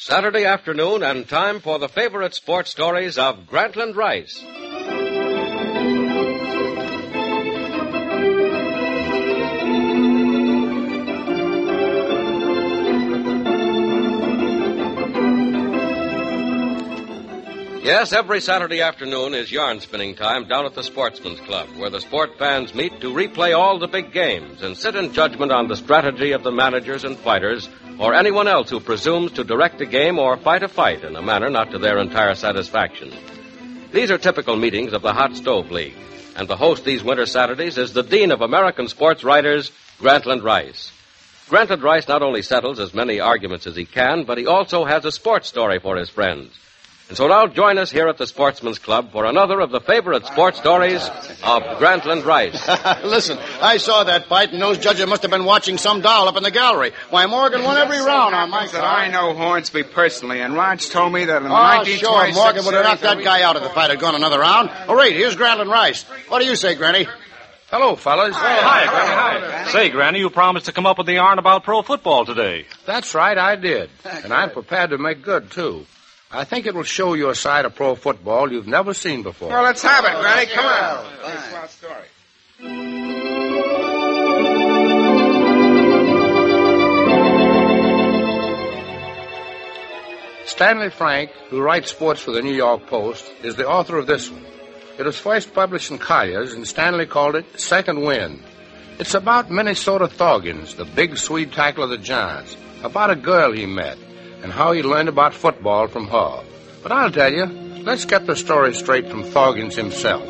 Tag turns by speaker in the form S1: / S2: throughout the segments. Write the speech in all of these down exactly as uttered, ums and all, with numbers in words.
S1: Saturday afternoon and time for the favorite sports stories of Grantland Rice. Yes, every Saturday afternoon is yarn spinning time down at the Sportsman's Club, where the sport fans meet to replay all the big games and sit in judgment on the strategy of the managers and fighters or anyone else who presumes to direct a game or fight a fight in a manner not to their entire satisfaction. These are typical meetings of the Hot Stove League, and the host these winter Saturdays is the Dean of American Sports Writers, Grantland Rice. Grantland Rice not only settles as many arguments as he can, but he also has a sports story for his friends. And so now join us here at the Sportsman's Club for another of the favorite sports stories of Grantland Rice.
S2: Listen, I saw that fight, and those judges must have been watching some doll up in the gallery. Why, Morgan won every round on my side.
S3: I know Hornsby personally, and Raj told me that in the
S2: oh,
S3: nineteen twenty-six...
S2: sure, Morgan would have knocked that guy out if the fight had gone another round. All right, here's Grantland Rice. What do you say, Granny?
S4: Hello, fellas.
S3: Hi,
S4: hi,
S3: Granny.
S4: Granny. Hi. Say, Granny, you promised to come up with the yarn about pro football today.
S5: That's right, I did. And I'm prepared to make good, too. I think it will show you a side of pro football you've never seen before.
S3: Well, let's have it, Granny. Come on. Thanks for our story.
S5: Stanley Frank, who writes sports for the New York Post, is the author of this one. It was first published in Collier's, and Stanley called it Second Wind. It's about Minnesota Thoggins, the big Swede tackle of the Giants, about a girl he met, and how he learned about football from her. But I'll tell you, let's get the story straight from Thoggins himself.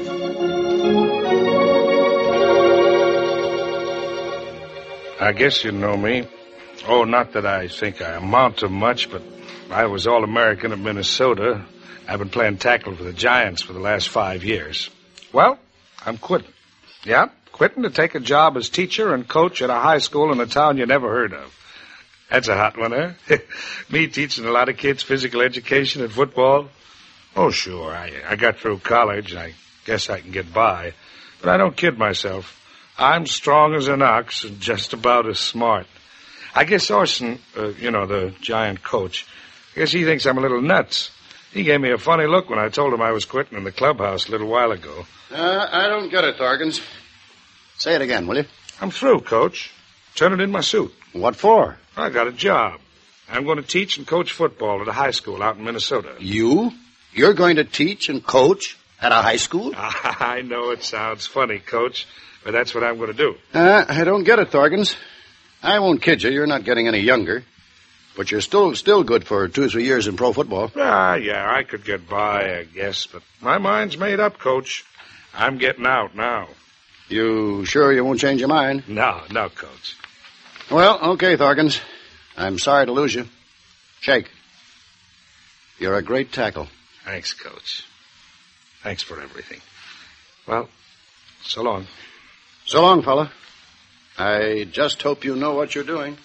S6: I guess you know me. Oh, not that I think I amount to much, but I was All-American at Minnesota. I've been playing tackle for the Giants for the last five years. Well, I'm quitting. Yeah, quitting to take a job as teacher and coach at a high school in a town you never heard of. That's a hot one, huh? Me teaching a lot of kids physical education and football? Oh, sure. I, I got through college, and I guess I can get by. But I don't kid myself. I'm strong as an ox and just about as smart. I guess Orson, uh, you know, the Giant coach, I guess he thinks I'm a little nuts. He gave me a funny look when I told him I was quitting in the clubhouse a little while ago.
S2: Uh, I don't get it, Thoggins. Say it again, will you?
S6: I'm through, Coach. Turn it in my suit.
S2: What for?
S6: I got a job. I'm going to teach and coach football at a high school out in Minnesota.
S2: You? You're going to teach and coach at a high school?
S6: I know it sounds funny, Coach, but that's what I'm going to do.
S2: Uh, I don't get it, Thoggins. I won't kid you. You're not getting any younger. But you're still still good for two or three years in pro football.
S6: Ah, yeah, I could get by, I guess. But my mind's made up, Coach. I'm getting out now.
S2: You sure you won't change your mind?
S6: No, no, Coach.
S2: Well, okay, Thoggins. I'm sorry to lose you. Shake. You're a great tackle.
S6: Thanks, Coach. Thanks for everything. Well, so long.
S2: So long, fella. I just hope you know what you're doing.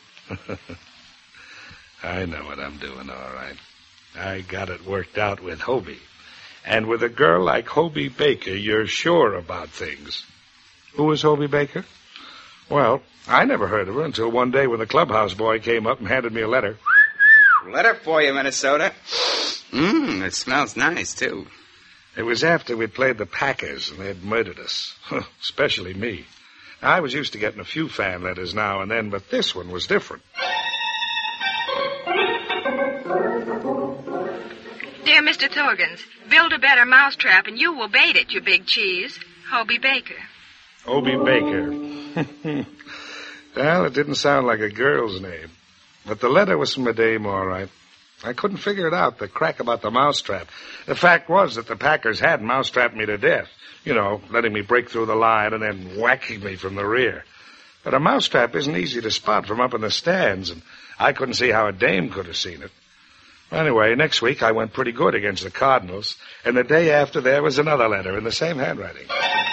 S6: I know what I'm doing, all right. I got it worked out with Hobie. And with a girl like Hobie Baker, you're sure about things. Who is Hobie Baker? Well, I never heard of her until one day when the clubhouse boy came up and handed me a letter.
S3: Letter for you, Minnesota. Mmm, it smells nice, too.
S6: It was after we'd played the Packers and they'd murdered us, especially me. I was used to getting a few fan letters now and then, but this one was different.
S7: Dear Mister Thoggins, build a better mousetrap and you will bait it, you big cheese. Hobie Baker.
S6: Hobie Baker. Well, it didn't sound like a girl's name. But the letter was from a dame, all right. I couldn't figure it out, the crack about the mousetrap. The fact was that the Packers had mousetrapped me to death. You know, letting me break through the line and then whacking me from the rear. But a mousetrap isn't easy to spot from up in the stands, and I couldn't see how a dame could have seen it. Anyway, next week I went pretty good against the Cardinals, and the day after there was another letter in the same handwriting.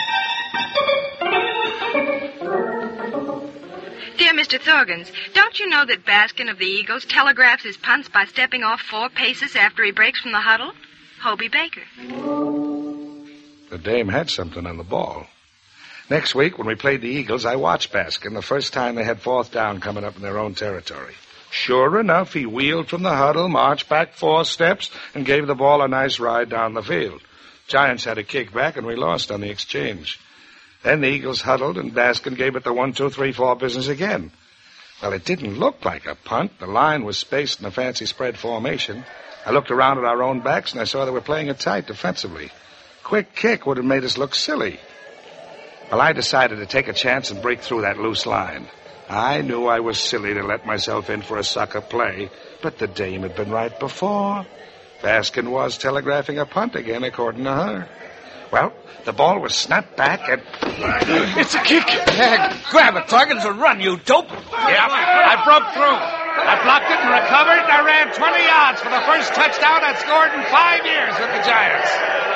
S7: Dear Mister Thoggins, don't you know that Baskin of the Eagles telegraphs his punts by stepping off four paces after he breaks from the huddle? Hobie Baker.
S6: The dame had something on the ball. Next week, when we played the Eagles, I watched Baskin the first time they had fourth down coming up in their own territory. Sure enough, he wheeled from the huddle, marched back four steps, and gave the ball a nice ride down the field. Giants had a kick back, and we lost on the exchange. Then the Eagles huddled, and Baskin gave it the one, two, three, four business again. Well, it didn't look like a punt. The line was spaced in a fancy spread formation. I looked around at our own backs, and I saw they were playing it tight defensively. Quick kick would have made us look silly. Well, I decided to take a chance and break through that loose line. I knew I was silly to let myself in for a sucker play, but the dame had been right before. Baskin was telegraphing a punt again, according to her. Well, the ball was snapped back and...
S4: It's a kick. Yeah, grab it, Thorgans, and run, you dope.
S6: Yeah, I broke through. I blocked it and recovered, and I ran twenty yards for the first touchdown I'd scored in five years with the Giants.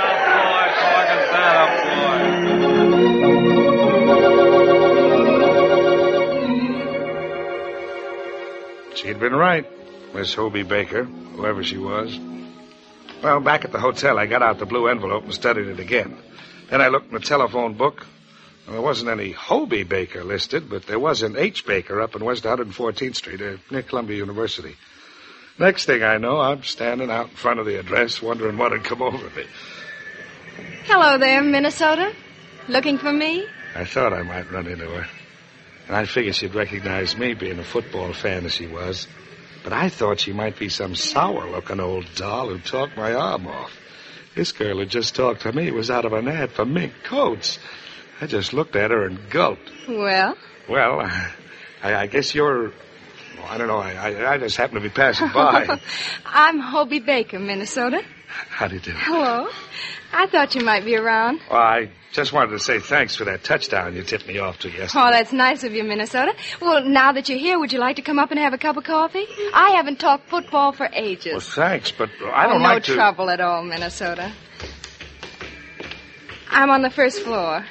S6: She'd been right, Miss Hobie Baker, whoever she was. Well, back at the hotel, I got out the blue envelope and studied it again. Then I looked in the telephone book. Well, there wasn't any Hobie Baker listed, but there was an H. Baker up in West one hundred fourteenth Street uh, near Columbia University. Next thing I know, I'm standing out in front of the address wondering what had come over me.
S7: Hello there, Minnesota. Looking for me?
S6: I thought I might run into her. And I figured she'd recognize me, being a football fan as she was. But I thought she might be some sour-looking old doll who talked my arm off. This girl who just talked to me was out of an ad for mink coats. I just looked at her and gulped.
S7: Well?
S6: Well, I, I guess you're... Well, I don't know. I, I, I just happened to be passing by.
S7: I'm Hobie Baker, Minnesota.
S6: How do you do?
S7: Hello. I thought you might be around.
S6: Well, I just wanted to say thanks for that touchdown you tipped me off to yesterday.
S7: Oh, that's nice of you, Minnesota. Well, now that you're here, would you like to come up and have a cup of coffee? I haven't talked football for ages.
S6: Well, thanks, but I don't
S7: oh,
S6: like to...
S7: No trouble at all, Minnesota. I'm on the first floor.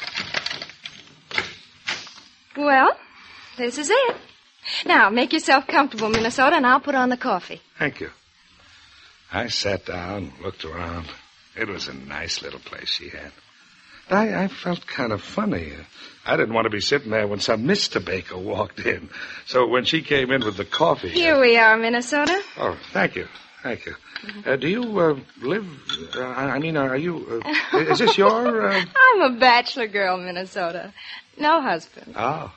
S7: Well, this is it. Now, make yourself comfortable, Minnesota, and I'll put on the coffee.
S6: Thank you. I sat down, looked around. It was a nice little place she had. I, I felt kind of funny. I didn't want to be sitting there when some Mister Baker walked in. So when she came in with the coffee...
S7: Here
S6: uh,
S7: we are, Minnesota.
S6: Oh, thank you. Thank you. Uh, do you uh, live... Uh, I mean, are you... Uh, is this your... Uh...
S7: I'm a bachelor girl, Minnesota. No husband.
S6: Oh.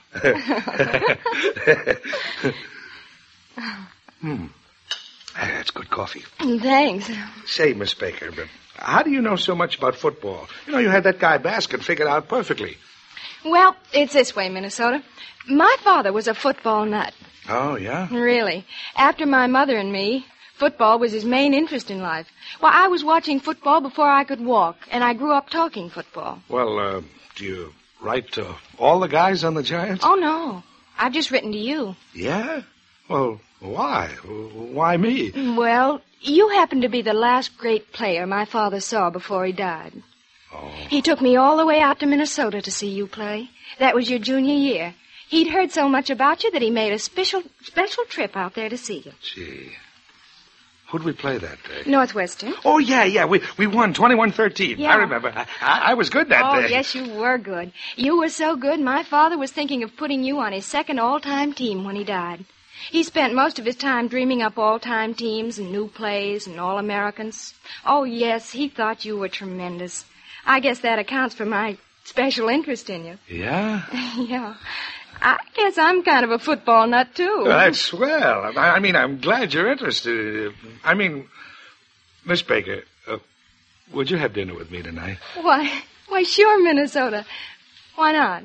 S6: hmm. That's good coffee.
S7: Thanks.
S6: Say, Miss Baker, but how do you know so much about football? You know, you had that guy Baskin figured out perfectly.
S7: Well, it's this way, Minnesota. My father was a football nut.
S6: Oh, yeah?
S7: Really. After my mother and me, football was his main interest in life. Well, I was watching football before I could walk, and I grew up talking football.
S6: Well, uh, do you write to all the guys on the Giants?
S7: Oh, no. I've just written to you.
S6: Yeah? Well, why? Why me?
S7: Well, you happen to be the last great player my father saw before he died.
S6: Oh.
S7: He took me all the way out to Minnesota to see you play. That was your junior year. He'd heard so much about you that he made a special special trip out there to see you.
S6: Gee. Who'd we play that day?
S7: Northwestern.
S6: Oh, yeah, yeah. We we won twenty-one thirteen.
S7: Yeah.
S6: I remember. I, I, I was good that
S7: oh,
S6: day.
S7: Oh, yes, you were good. You were so good, my father was thinking of putting you on his second all-time team when he died. He spent most of his time dreaming up all-time teams and new plays and All-Americans. Oh, yes, he thought you were tremendous. I guess that accounts for my special interest in you.
S6: Yeah?
S7: Yeah. I guess I'm kind of a football nut, too.
S6: Well, that's swell. I, I mean, I'm glad you're interested. I mean, Miss Baker, uh, would you have dinner with me tonight?
S7: Why, why, sure, Minnesota. Why not?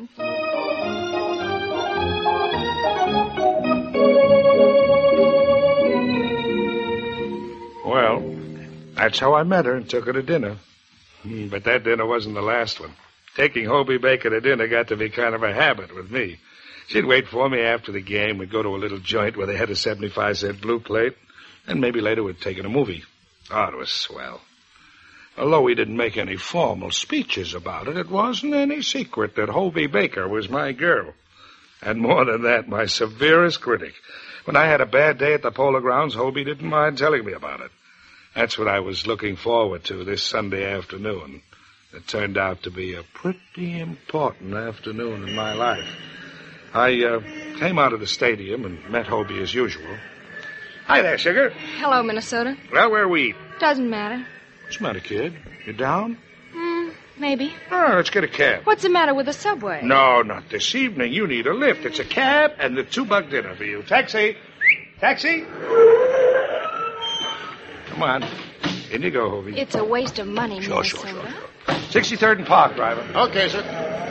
S6: Well, that's how I met her and took her to dinner. Mm, but that dinner wasn't the last one. Taking Hobie Baker to dinner got to be kind of a habit with me. She'd wait for me after the game. We'd go to a little joint where they had a seventy-five cent blue plate. And maybe later we'd take in a movie. Oh, it was swell. Although we didn't make any formal speeches about it, it wasn't any secret that Hobie Baker was my girl. And more than that, my severest critic. When I had a bad day at the Polo Grounds, Hobie didn't mind telling me about it. That's what I was looking forward to this Sunday afternoon. It turned out to be a pretty important afternoon in my life. I, uh, Came out of the stadium and met Hobie as usual. Hi there, Sugar.
S7: Hello, Minnesota.
S6: Well, where we eat?
S7: Doesn't matter.
S6: What's the matter, kid? You down?
S7: Hmm, maybe.
S6: Oh, let's get a cab.
S7: What's the matter with the subway?
S6: No, not this evening. You need a lift. It's a cab and the two-buck dinner for you. Taxi. Taxi. Come on. In you go, Hobie.
S7: It's a waste of money,
S6: Sure,
S7: Minnesota.
S6: sure, sure. sixty-third and Park, driver.
S2: Okay, sir.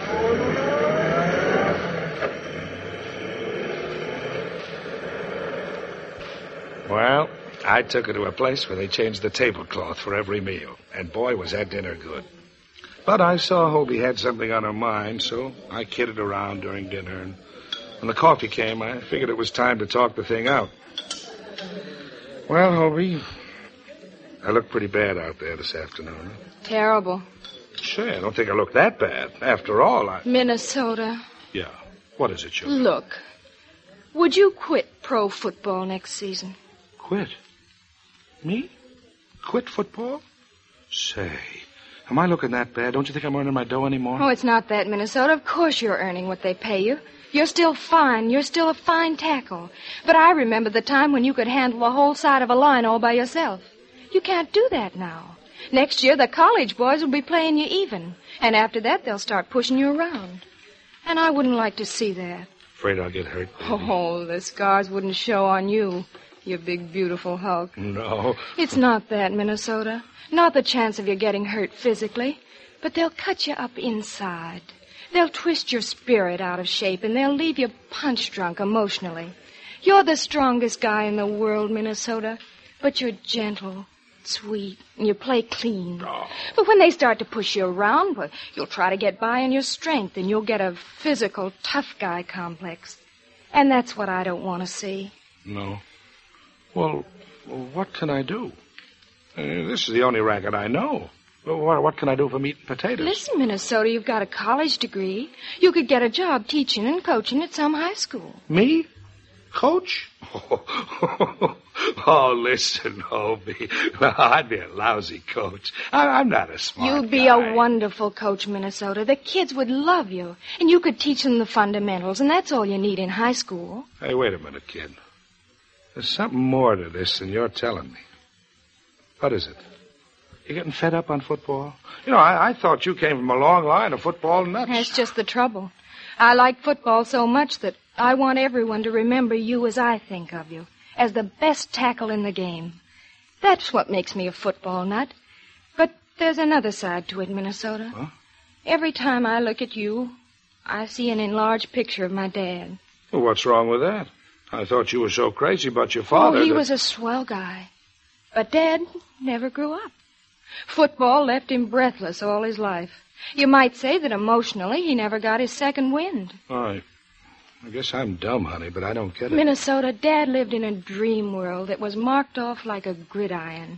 S6: Well, I took her to a place where they changed the tablecloth for every meal. And boy, was that dinner good. But I saw Hobie had something on her mind, so I kidded around during dinner. And when the coffee came, I figured it was time to talk the thing out. Well, Hobie, I look pretty bad out there this afternoon.
S7: Terrible.
S6: Say, I don't think I look that bad. After all, I...
S7: Minnesota.
S6: Yeah. What is it, Sugar?
S7: Look. Would you quit pro football next season?
S6: Quit? Me? Quit football? Say, am I looking that bad? Don't you think I'm earning my dough anymore?
S7: Oh, it's not that, Minnesota. Of course you're earning what they pay you. You're still fine. You're still a fine tackle. But I remember the time when you could handle the whole side of a line all by yourself. You can't do that now. Next year, the college boys will be playing you even. And after that, they'll start pushing you around. And I wouldn't like to see that.
S6: Afraid I'll get hurt, baby.
S7: Oh, the scars wouldn't show on you, you big, beautiful Hulk.
S6: No.
S7: It's not that, Minnesota. Not the chance of you getting hurt physically. But they'll cut you up inside. They'll twist your spirit out of shape, and they'll leave you punch-drunk emotionally. You're the strongest guy in the world, Minnesota. But you're gentle, sweet, and you play clean.
S6: Oh.
S7: But when they start to push you around, well, you'll try to get by on your strength, and you'll get a physical, tough guy complex. And that's what I don't want to see.
S6: No. Well, what can I do? Uh, this is the only racket I know. Well, what, what can I do for meat and potatoes?
S7: Listen, Minnesota, you've got a college degree. You could get a job teaching and coaching at some high school.
S6: Me? Coach? Oh, oh listen, Hobie. Well, I'd be a lousy coach. I, I'm not a smart
S7: You'd be
S6: guy.
S7: a wonderful coach, Minnesota. The kids would love you. And you could teach them the fundamentals, and that's all you need in high school.
S6: Hey, wait a minute, kid. There's something more to this than you're telling me. What is it? You getting fed up on football? You know, I, I thought you came from a long line of football nuts.
S7: That's just the trouble. I like football so much that I want everyone to remember you as I think of you, as the best tackle in the game. That's what makes me a football nut. But there's another side to it, Minnesota.
S6: Huh?
S7: Every time I look at you, I see an enlarged picture of my dad.
S6: Well, what's wrong with that? I thought you were so crazy about your father.
S7: Oh, he
S6: that...
S7: was a swell guy. But Dad never grew up. Football left him breathless all his life. You might say that emotionally he never got his second wind.
S6: All right. I guess I'm dumb, honey, but I don't get it.
S7: Minnesota, Dad lived in a dream world that was marked off like a gridiron.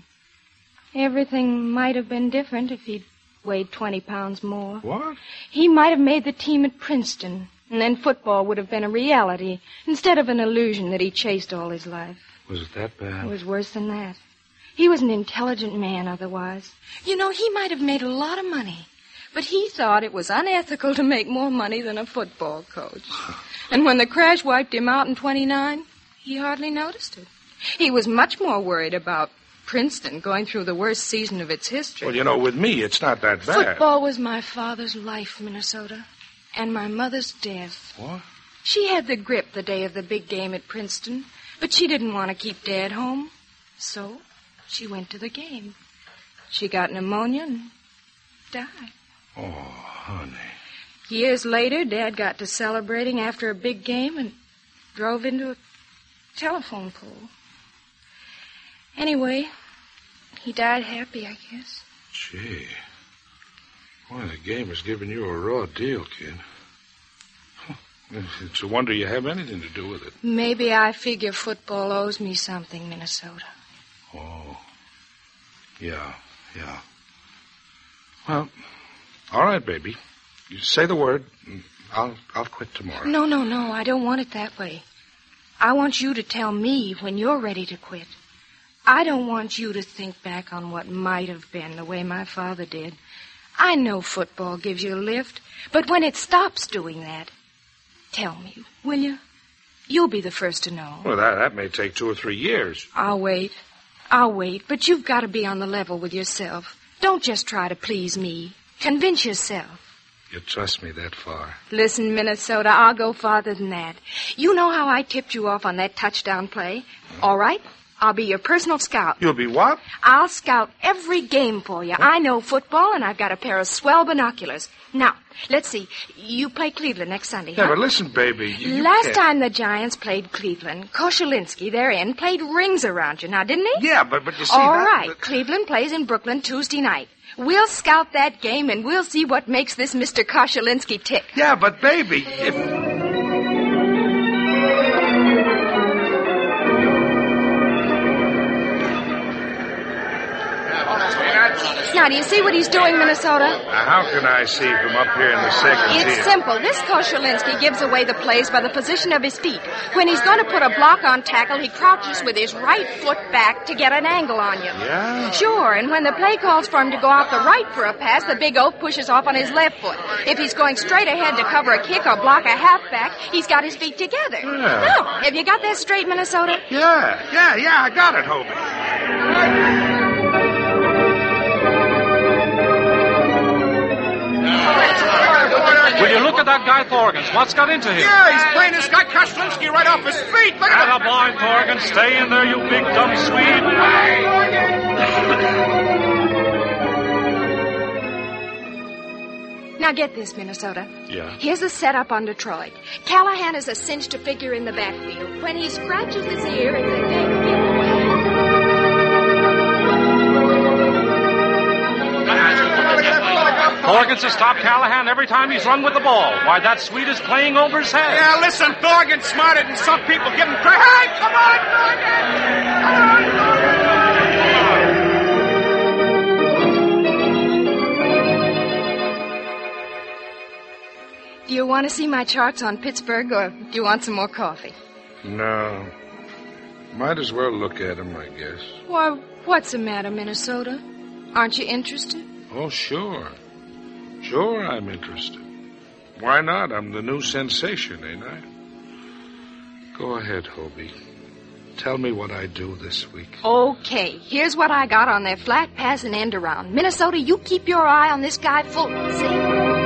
S7: Everything might have been different if he'd weighed twenty pounds more.
S6: What?
S7: He might have made the team at Princeton, and then football would have been a reality instead of an illusion that he chased all his life.
S6: Was it that bad?
S7: It was worse than that. He was an intelligent man otherwise. You know, he might have made a lot of money, but he thought it was unethical to make more money than a football coach. And when the crash wiped him out in twenty-nine, he hardly noticed it. He was much more worried about Princeton going through the worst season of its history.
S6: Well, you know, with me, it's not that bad.
S7: Football was my father's life, Minnesota, and my mother's death.
S6: What?
S7: She had the grip the day of the big game at Princeton, but she didn't want to keep Dad home. So she went to the game. She got pneumonia and died.
S6: Oh, honey.
S7: Years later, Dad got to celebrating after a big game and drove into a telephone pole. Anyway, he died happy, I guess.
S6: Gee. Boy, the game has given you a raw deal, kid. It's a wonder you have anything to do with it.
S7: Maybe I figure football owes me something, Minnesota.
S6: Oh. Yeah, yeah. Well, all right, baby. You say the word, and I'll I'll quit tomorrow.
S7: No, no, no. I don't want it that way. I want you to tell me when you're ready to quit. I don't want you to think back on what might have been the way my father did. I know football gives you a lift, but when it stops doing that, tell me, will you? You'll be the first to know.
S6: Well, that, that may take two or three years.
S7: I'll wait. I'll wait, but you've got to be on the level with yourself. Don't just try to please me. Convince yourself.
S6: You trust me that far?
S7: Listen, Minnesota, I'll go farther than that. You know how I tipped you off on that touchdown play? All right? I'll be your personal scout.
S6: You'll be what?
S7: I'll scout every game for you. I know football, and I've got a pair of swell binoculars. Now, let's see. You play Cleveland next Sunday,
S6: Yeah,
S7: huh?
S6: but listen, baby. You, you
S7: Last
S6: can't-
S7: time the Giants played Cleveland, Koshelinski, their end, played rings around you, now, didn't he?
S6: Yeah, but, but you see
S7: All
S6: that...
S7: right.
S6: that-
S7: Cleveland plays in Brooklyn Tuesday night. We'll scout that game, and we'll see what makes this Mister Koshelinski tick.
S6: Yeah, but baby, if...
S7: Now, do you see what he's doing, Minnesota?
S6: Now, how can I see from up here in the second tier?
S7: It's simple. This Koshelinski gives away the plays by the position of his feet. When he's going to put a block on tackle, he crouches with his right foot back to get an angle on you.
S6: Yeah?
S7: Sure, and when the play calls for him to go out the right for a pass, the big oaf pushes off on his left foot. If he's going straight ahead to cover a kick or block a halfback, he's got his feet together.
S6: Yeah.
S7: Now, have you got that straight, Minnesota?
S6: Yeah, yeah, yeah, I got it, Hobie.
S4: Will you look at that guy Thorgans? What's got into him?
S5: Yeah, he's playing this guy Koshelinski right off his feet. Look at
S4: Atta boy, Thorgans. Stay in there, you big dumb Swede.
S7: Now get this, Minnesota.
S6: Yeah?
S7: Here's a setup on Detroit. Callahan is a cinch to figure in the backfield. When he scratches his ear, it's a big giveaway.
S4: Thorgans has stopped Callahan every time he's run with the ball. Why, that Swede is playing over his head.
S5: Yeah, listen, Thorgan's smarter than some people give him credit. Hey, come on, Thorgan!
S7: Do you want to see my charts on Pittsburgh, or do you want some more coffee?
S6: No. Might as well look at him, I guess.
S7: Why, what's the matter, Minnesota? Aren't you interested?
S6: Oh, sure. Sure, I'm interested. Why not? I'm the new sensation, ain't I? Go ahead, Hobie. Tell me what I do this week.
S7: Okay, here's what I got on their flat pass and end around. Minnesota, you keep your eye on this guy Fulton, see?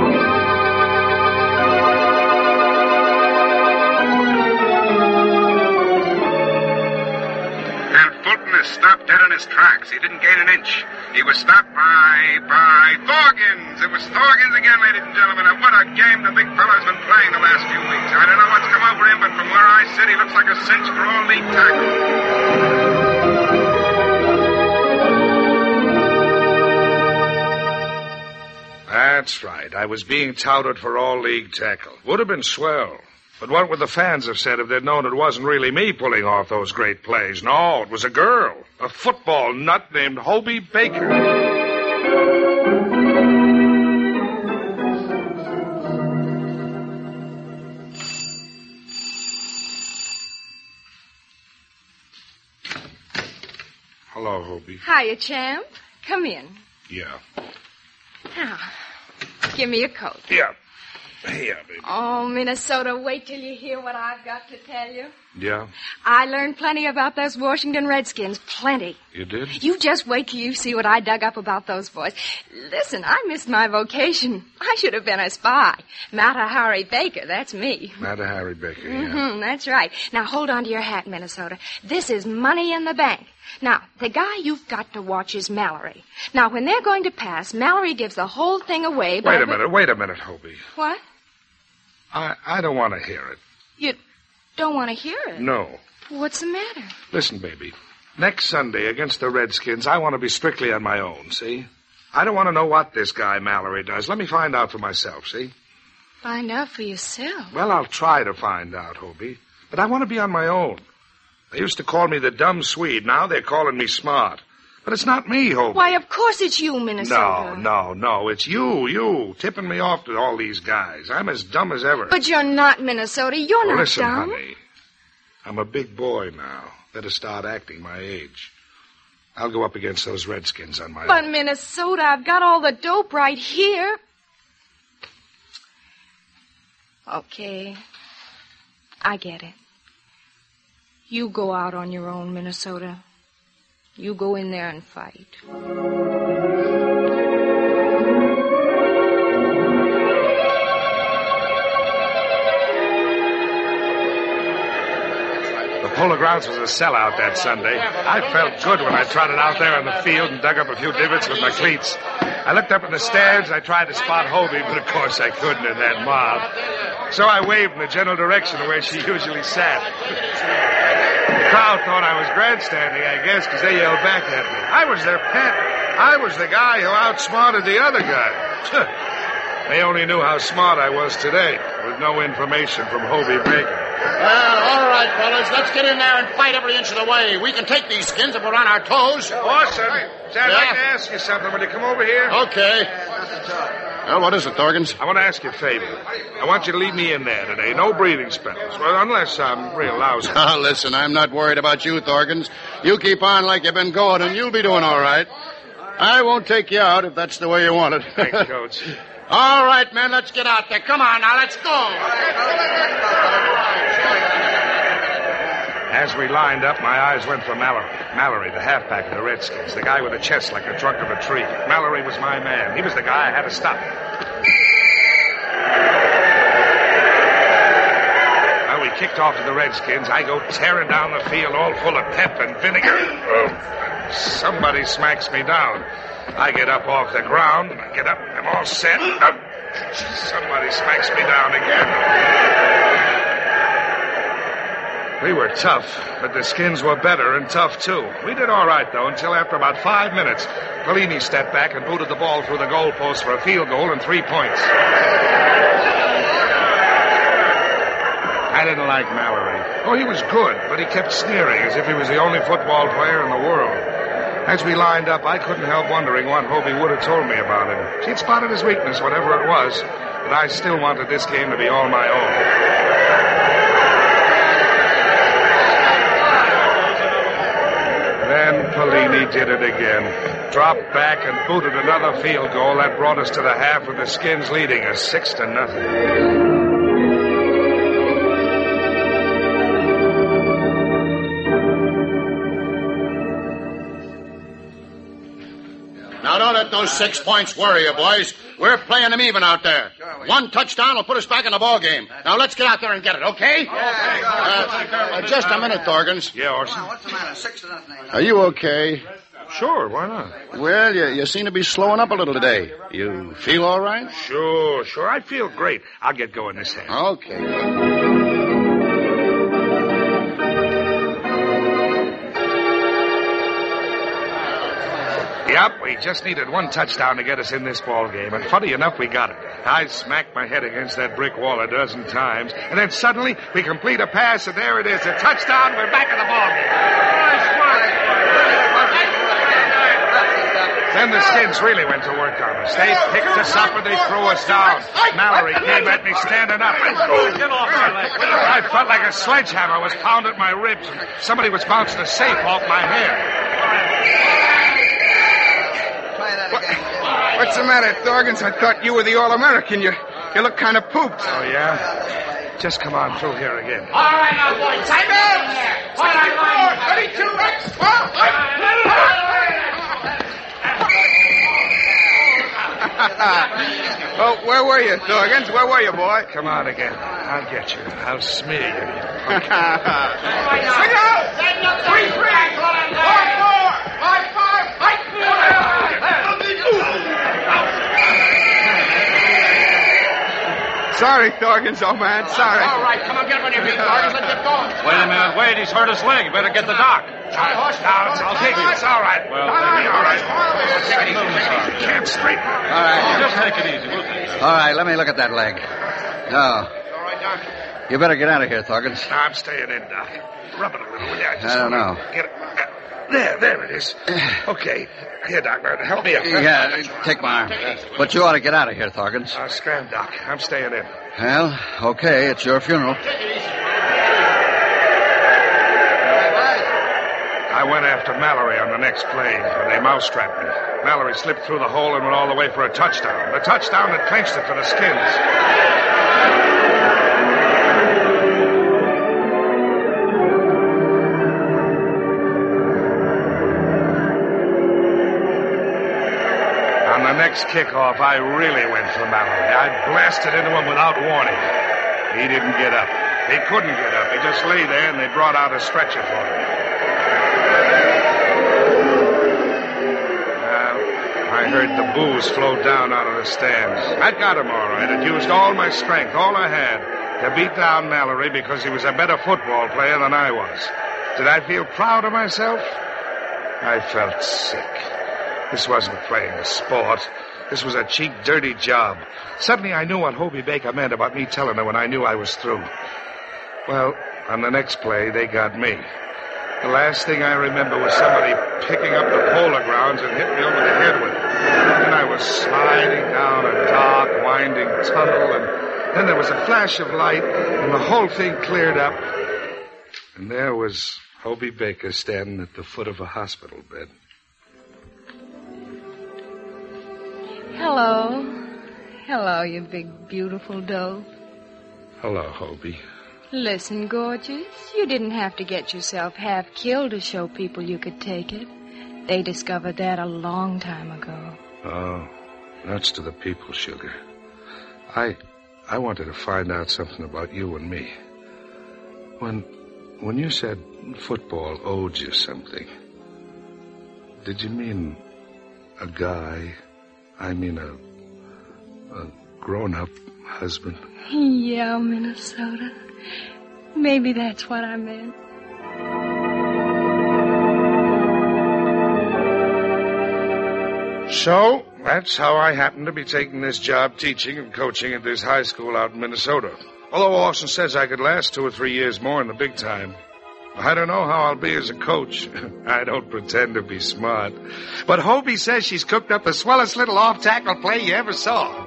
S8: Stopped dead on his tracks. He didn't gain an inch. He was stopped by, by Thorgans. It was Thorgans again, ladies and gentlemen. And what a game the big fella's been playing the last few weeks. I don't know what's come over him, but from where I sit, he looks like a cinch for all league tackle.
S6: That's right. I was being touted for all league tackle. Would have been swell. But what would the fans have said if they'd known it wasn't really me pulling off those great plays? No, it was a girl. A football nut named Hobie Baker. Hello, Hobie.
S7: Hiya, champ. Come in.
S6: Yeah.
S7: Now, give me your coat.
S6: Yeah. Yeah, baby.
S7: Oh, Minnesota, wait till you hear what I've got to tell you.
S6: Yeah?
S7: I learned plenty about those Washington Redskins. Plenty.
S6: You did?
S7: You just wait till you see what I dug up about those boys. Listen, I missed my vocation. I should have been a spy. Mata Hari Baker, that's me.
S6: Mata Hari Baker, yeah.
S7: Mm-hmm, that's right. Now, hold on to your hat, Minnesota. This is money in the bank. Now, the guy you've got to watch is Mallory. Now, when they're going to pass, Mallory gives the whole thing away by...
S6: Wait a minute, wait a minute, Hobie.
S7: What?
S6: I, I don't want to hear it.
S7: You don't want to hear it?
S6: No.
S7: What's the matter?
S6: Listen, baby. Next Sunday against the Redskins, I want to be strictly on my own, see? I don't want to know what this guy Mallory does. Let me find out for myself, see?
S7: Find out for yourself?
S6: Well, I'll try to find out, Hobie. But I want to be on my own. They used to call me the dumb Swede. Now they're calling me smart. But it's not me, Hobie.
S7: Why, of course it's you, Minnesota.
S6: No, no, no. It's you, you, tipping me off to all these guys. I'm as dumb as ever.
S7: But you're not, Minnesota. You're
S6: well,
S7: not
S6: listen,
S7: dumb.
S6: honey. I'm a big boy now. Better start acting my age. I'll go up against those Redskins on my
S7: But,
S6: own.
S7: Minnesota, I've got all the dope right here. Okay. I get it. You go out on your own, Minnesota. You go in there and fight.
S6: Polo Grounds was a sellout that Sunday. I felt good when I trotted out there on the field and dug up a few divots with my cleats. I looked up in the stands. I tried to spot Hobie, but of course I couldn't in that mob. So I waved in the general direction of where she usually sat. The crowd thought I was grandstanding, I guess, because they yelled back at me. I was their pet. I was the guy who outsmarted the other guy. They only knew how smart I was today, with no information from Hobie Baker.
S2: Well, all right, fellas, let's get in there and fight every inch of the way. We can take these skins if we're on our toes.
S6: Awesome. Say, I'd
S2: Yeah?
S6: like to ask you something. Will you come over here?
S2: Okay. Well, what is it, Thorgans?
S6: I want to ask you a favor. I want you to leave me in there today. No breathing spells. Well, unless I'm real lousy.
S2: Oh, listen, I'm not worried about you, Thorgans. You keep on like you've been going, and you'll be doing all right. I won't take you out if that's the way you want it.
S6: Thanks, Coach.
S2: All right, men, let's get out there. Come on, now, let's go.
S6: As we lined up, my eyes went for Mallory. Mallory, the halfback of the Redskins, the guy with a chest like the trunk of a tree. Mallory was my man. He was the guy I had to stop. Well, we kicked off to the Redskins. I go tearing down the field all full of pep and vinegar. Oh, somebody smacks me down. I get up off the ground. I get up. I'm all set. Oh, somebody smacks me down again. We were tough, but the Skins were better and tough, too. We did all right, though, until after about five minutes, Pelini stepped back and booted the ball through the goalpost for a field goal and three points. I didn't like Mallory. Oh, he was good, but he kept sneering as if he was the only football player in the world. As we lined up, I couldn't help wondering what Hobie would have told me about him. She'd spotted his weakness, whatever it was, but I still wanted this game to be all my own. Then Pelini did it again. Dropped back and booted another field goal. That brought us to the half with the Skins leading us six to nothing.
S2: Now, don't let those six points worry you, boys. We're playing them even out there. One touchdown will put us back in the ball game. Now, let's get out there and get it, okay? Uh, uh, just a minute, Thorgans.
S6: Yeah, Orson.
S3: What's the matter? Six to nothing.
S2: Are you okay?
S6: Sure, why not?
S2: Well, you, you seem to be slowing up a little today. You feel all right?
S6: Sure, sure. I feel great. I'll get going this half.
S2: Okay.
S6: Yep, we just needed one touchdown to get us in this ball game, and funny enough, we got it. I smacked my head against that brick wall a dozen times, and then suddenly we complete a pass, and there it is, a touchdown. We're back in the ball game. Then the Skins really went to work on us. They picked us up and they threw us down. Mallory came at me standing up. I felt like a sledgehammer was pounding my ribs, and somebody was bouncing a safe off my hair.
S3: What's the matter, Thorgans? I thought you were the All-American. You, you look kind of pooped.
S6: Oh, yeah? Just come on through here again.
S9: All right, now, boys. Time out! All right, thirty-two Rex.
S3: Oh, where were you, Thorgans? Where were you, boy?
S6: Come on again. I'll get you. I'll smear you.
S9: Swing out! Three, three! Four, four! Five, five! Fight!
S3: Sorry, Thorgans, old man. Sorry.
S9: All right, come on, get on your feet, Thorgans. Let's get going.
S4: Wait a minute, wait. He's hurt his leg. You better get the doc.
S6: Now, it's, I'll take it. It's all right.
S4: Well,
S6: It'll be all right.
S4: Take it easy.
S6: You can't straighten it.
S10: All right.
S4: Just take it easy. We'll take it.
S10: All right, let me look at that leg. No. You better get out of here, Thorgans.
S6: No, I'm staying in, Doc. Rub it a little, will you? I, just
S10: I don't
S6: wanna
S10: know.
S6: Get it. There, there it is. Okay. Here, Doc, now, help me up.
S10: Yeah, take my arm. But you ought to get out of here, Thorgans.
S6: I'll scram, Doc. I'm staying in.
S10: Well, okay, it's your funeral.
S6: I went after Mallory on the next play, and they mousetrapped me. Mallory slipped through the hole and went all the way for a touchdown. The touchdown that clinched it for the Skins. next kickoff, I really went for Mallory. I blasted into him without warning. He didn't get up. He couldn't get up. He just lay there, and they brought out a stretcher for him. Well, I heard the booze flow down out of the stands. I got him all right. It used all my strength, all I had, to beat down Mallory because he was a better football player than I was. Did I feel proud of myself? I felt sick. This wasn't playing a sport. This was a cheap, dirty job. Suddenly I knew what Hobie Baker meant about me telling her when I knew I was through. Well, on the next play, they got me. The last thing I remember was somebody picking up the polo grounds and hitting me over the head with it. Then I was sliding down a dark, winding tunnel, and then there was a flash of light, and the whole thing cleared up. And there was Hobie Baker standing at the foot of a hospital bed.
S7: Hello. Hello, you big, beautiful doe.
S6: Hello, Hobie.
S7: Listen, gorgeous, you didn't have to get yourself half killed to show people you could take it. They discovered that a long time ago.
S6: Oh, that's to the people, sugar. I I wanted to find out something about you and me. When when you said football owed you something, did you mean a guy? I mean a, a grown-up husband?
S7: Yeah, Minnesota. Maybe that's what I meant.
S6: So, that's how I happen to be taking this job teaching and coaching at this high school out in Minnesota. Although Orson says I could last two or three years more in the big time. I don't know how I'll be as a coach. I don't pretend to be smart. But Hobie says she's cooked up the swellest little off-tackle play you ever saw.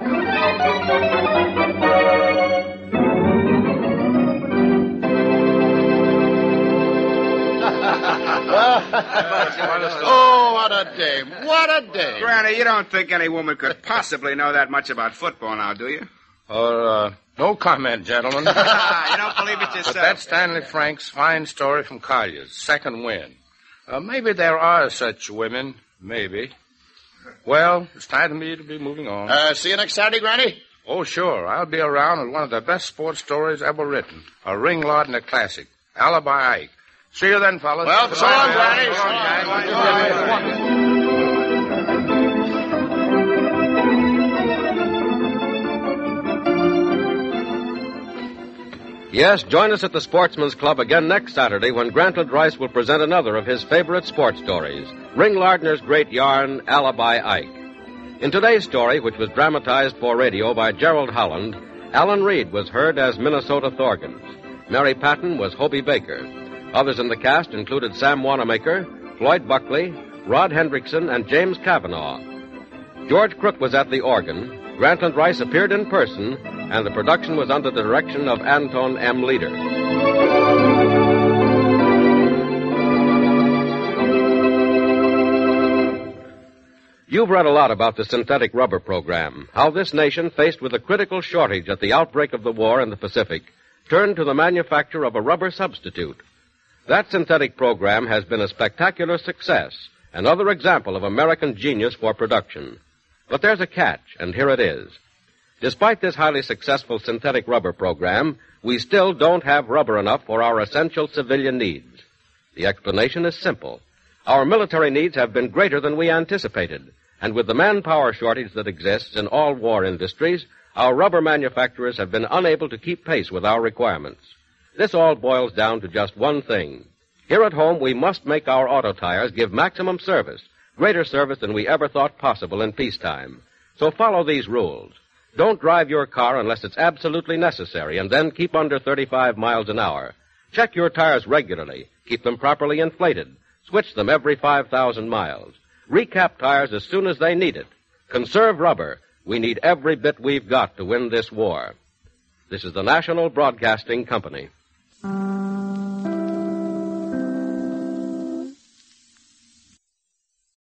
S2: Oh, what a day. What a day.
S3: Granny, you don't think any woman could possibly know that much about football now, do you?
S5: Oh, uh, no comment, gentlemen.
S3: You don't believe it yourself.
S5: But that's Stanley Frank's fine story from Collier's second win. Uh, maybe there are such women. Maybe. Well, it's time for me to be moving on.
S2: Uh, see you next Saturday, Granny?
S5: Oh, sure. I'll be around with one of the best sports stories ever written. A Ring Lardner classic. Alibi Ike. See you then, fellas.
S2: Well, so long, Granny.
S5: So long, guys.
S1: Yes, join us at the Sportsman's Club again next Saturday when Grantland Rice will present another of his favorite sports stories, Ring Lardner's great yarn, Alibi Ike. In today's story, which was dramatized for radio by Gerald Holland, Alan Reed was heard as Minnesota Thorgans. Mary Patton was Hobie Baker. Others in the cast included Sam Wanamaker, Floyd Buckley, Rod Hendrickson, and James Cavanaugh. George Crook was at the organ, Grantland Rice appeared in person, and the production was under the direction of Anton M. Leader. You've read a lot about the synthetic rubber program, how this nation, faced with a critical shortage at the outbreak of the war in the Pacific, turned to the manufacture of a rubber substitute. That synthetic program has been a spectacular success, another example of American genius for production. But there's a catch, and here it is. Despite this highly successful synthetic rubber program, we still don't have rubber enough for our essential civilian needs. The explanation is simple. Our military needs have been greater than we anticipated, and with the manpower shortage that exists in all war industries, our rubber manufacturers have been unable to keep pace with our requirements. This all boils down to just one thing. Here at home, we must make our auto tires give maximum service, greater service than we ever thought possible in peacetime. So follow these rules. Don't drive your car unless it's absolutely necessary, and then keep under thirty-five miles an hour. Check your tires regularly. Keep them properly inflated. Switch them every five thousand miles. Recap tires as soon as they need it. Conserve rubber. We need every bit we've got to win this war. This is the National Broadcasting Company.